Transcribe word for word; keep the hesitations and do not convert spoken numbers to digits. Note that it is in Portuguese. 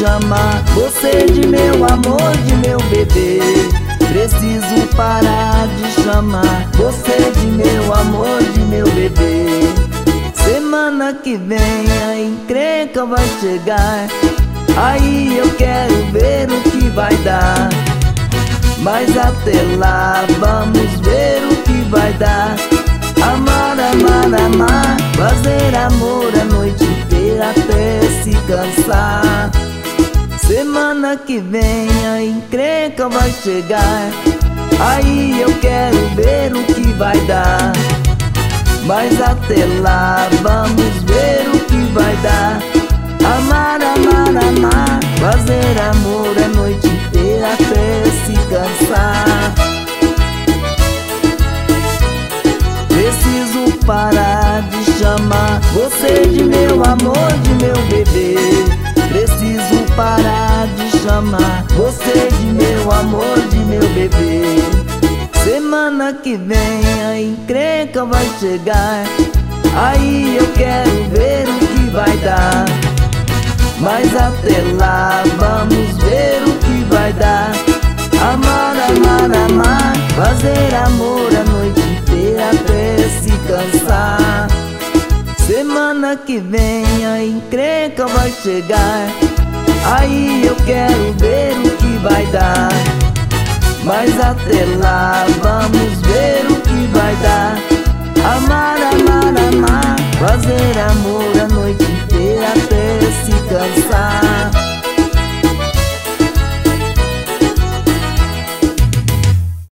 chamar você de meu amor, de meu bebê. Preciso parar de chamar você de meu amor, de meu bebê. Semana que vem a encrenca vai chegar, aí eu quero ver o que vai dar. Mas até lá vamos ver o que vai dar. Amar, amar, amar, fazer amor a noite inteira até se cansar. Semana que vem a encrenca vai chegar, aí eu quero ver o que vai dar. Mas até lá vamos ver o que vai dar. Amar, amar, amar, fazer amor a noite inteira até se cansar. Preciso parar de chamar você de meu amor, de meu bebê. Preciso parar de chamar você de meu amor, de meu bebê. Semana que vem a encrenca vai chegar, aí eu quero ver o que vai dar. Mas até lá vamos ver o que vai dar. Amar, amar, amar, fazer amor a noite inteira até se cansar. Semana que vem a encrenca vai chegar, aí eu quero ver o que vai dar. Mas até lá vamos